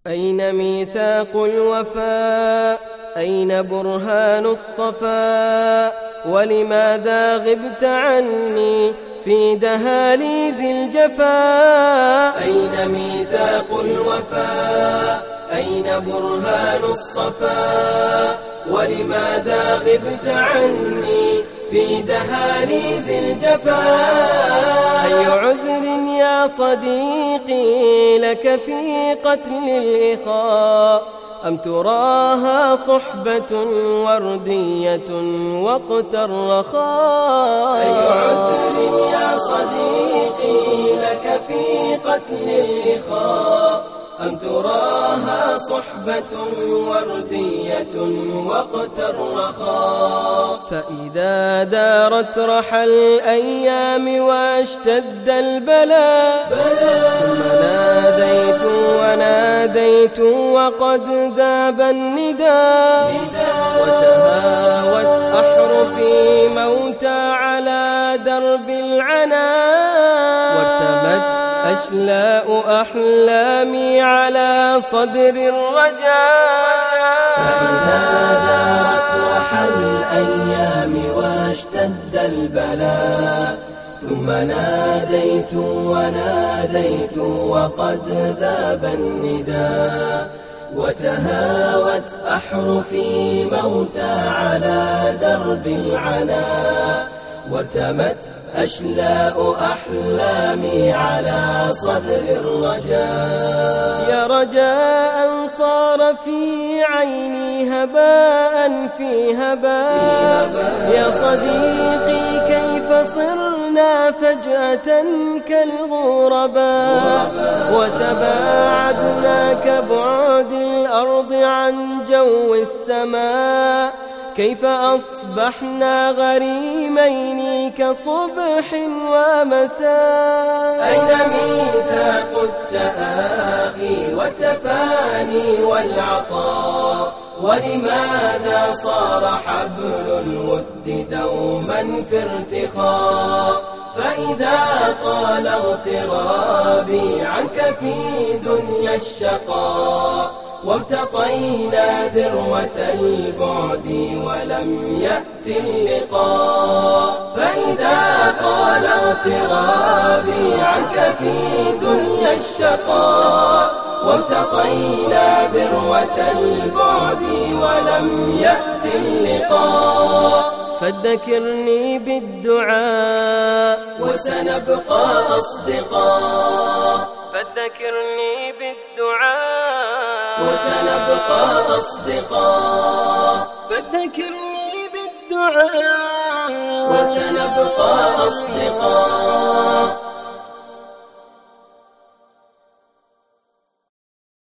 أين ميثاق الوفاء؟ أين برهان الصفاء؟ ولماذا غبت عني في دهاليز الجفاء؟ أين ميثاق الوفاء؟ أين برهان الصفاء؟ ولماذا غبت عني في دهاليز الجفاء؟ أي عذر يا صديقي لك في قتل الإخاء؟ أم تراها صحبة وردية وقت الرخاء؟ أي عذر يا صديقي لك في قتل الإخاء؟ أم تراها صحبة وردية وقت الرخاء؟ فإذا دارت رحى الأيام واشتد البلاء ثم ناديت وناديت وقد ذاب النداء وتهاوت أحرفي موتى على درب العناء وارتمت أشلاء أحلامي على صدر الرجاء. فإذا دارت رحى الأيام واشتد البلاء ثم ناديت وناديت وقد ذاب النداء وتهاوت أحرفي موتى على درب العناء وارتمت أشلاء أحلامي على صدر الرجاء. يا رجاء صار في عيني هباء في هباء يا صديقي كيف صرنا فجأة كالغرباء وتباعدنا كبعد الأرض عن جو السماء كيف أصبحنا غريمين كصبح ومساء. أين ميثاق التآخي والتفاني والعطاء؟ ولماذا صار حبل الود دوما في ارتخاء؟ فإذا طال اغترابي عنك في دنيا الشقاء وامتطينا ذروة البعد ولم يأت اللقاء. فإذا طال اغترابي عنك في دنيا الشقاء وامتطينا ذروة البعد ولم يأت اللقاء. فذكرني بالدعاء وسنبقى أصدقاء. فذكرني بالدعاء وسنبقى أصدقاء. فذكرني بالدعاء وسنبقى أصدقاء.